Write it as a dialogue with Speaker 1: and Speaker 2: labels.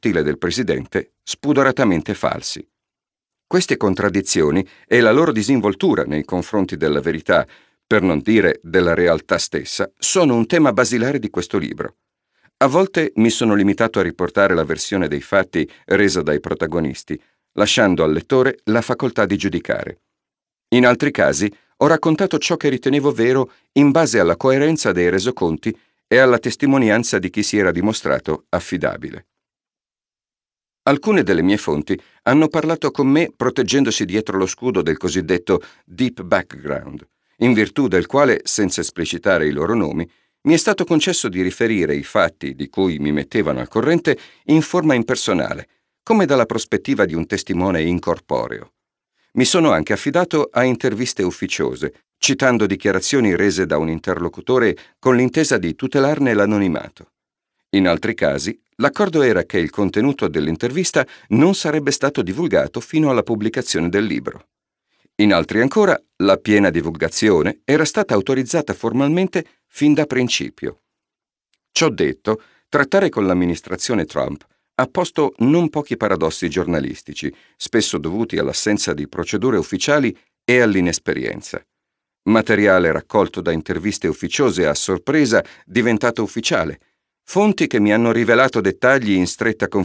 Speaker 1: stile del presidente spudoratamente falsi. Queste contraddizioni e la loro disinvoltura nei confronti della verità, per non dire della realtà stessa, sono un tema basilare di questo libro. A volte mi sono limitato a riportare la versione dei fatti resa dai protagonisti, lasciando al lettore la facoltà di giudicare. In altri casi ho raccontato ciò che ritenevo vero in base alla coerenza dei resoconti e alla testimonianza di chi si era dimostrato affidabile. Alcune delle mie fonti hanno parlato con me proteggendosi dietro lo scudo del cosiddetto deep background, in virtù del quale, senza esplicitare i loro nomi, mi è stato concesso di riferire i fatti di cui mi mettevano al corrente in forma impersonale, come dalla prospettiva di un testimone incorporeo. Mi sono anche affidato a interviste ufficiose, citando dichiarazioni rese da un interlocutore con l'intesa di tutelarne l'anonimato. In altri casi, l'accordo era che il contenuto dell'intervista non sarebbe stato divulgato fino alla pubblicazione del libro. In altri ancora, la piena divulgazione era stata autorizzata formalmente fin da principio. Ciò detto, trattare con l'amministrazione Trump ha posto non pochi paradossi giornalistici, spesso dovuti all'assenza di procedure ufficiali e all'inesperienza. Materiale raccolto da interviste ufficiose a sorpresa diventato ufficiale, fonti che mi hanno rivelato dettagli in stretta